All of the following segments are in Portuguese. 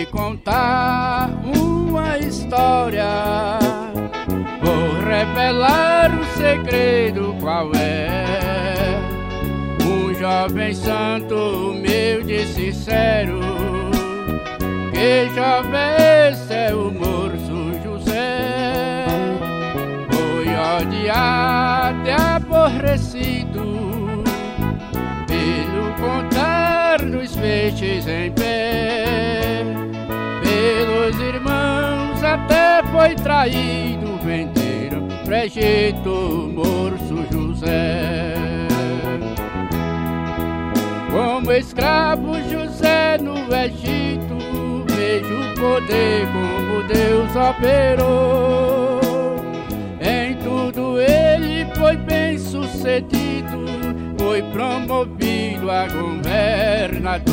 contar uma história, vou revelar o segredo qual é. Um jovem santo, humilde e sincero, que jovem é o moço José. Foi odiado e aborrecido pelo contar dos feixes em pé. Pelos irmãos até foi traído, venderam pro Egito o moço José. Como escravo José no Egito, vejo o poder como Deus operou. Em tudo ele foi bem sucedido, foi promovido a governador.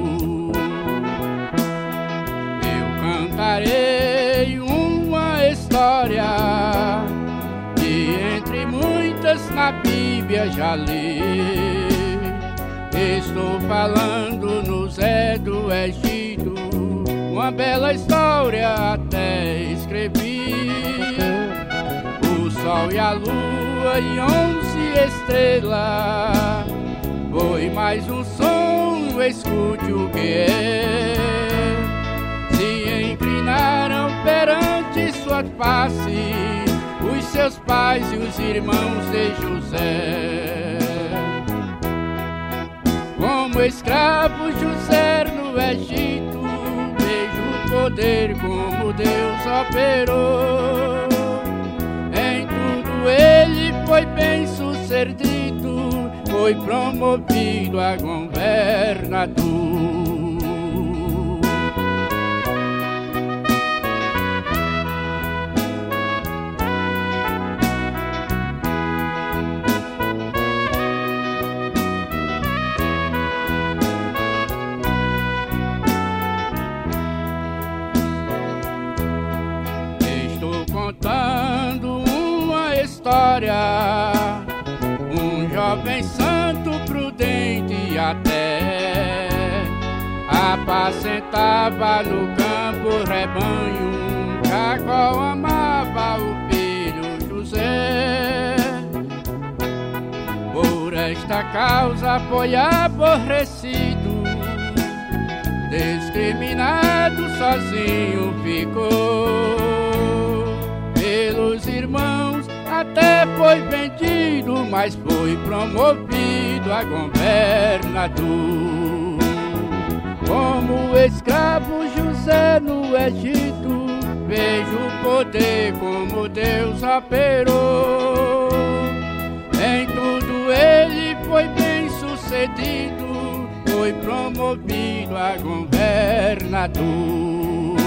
Eu cantarei uma história que entre muitas na Bíblia já li. Estou falando no Zé do Egito, uma bela história até escrevi. O sol e a lua e 11 estrelas, foi mais um som, escute o que é. Se inclinaram perante sua face os seus pais e os irmãos de José. Como escravo José no Egito, vejo o poder como Deus operou. Em tudo ele foi bem sucedido, foi promovido a governador. Contando uma história, um jovem santo prudente e até apacentava no campo rebanho, Jacó amava o filho José. Por esta causa foi aborrecido, discriminado, sozinho ficou. Pelos irmãos até foi vendido, mas foi promovido a governador. Como escravo José no Egito, vejo o poder como Deus operou. Em tudo ele foi bem sucedido, foi promovido a governador.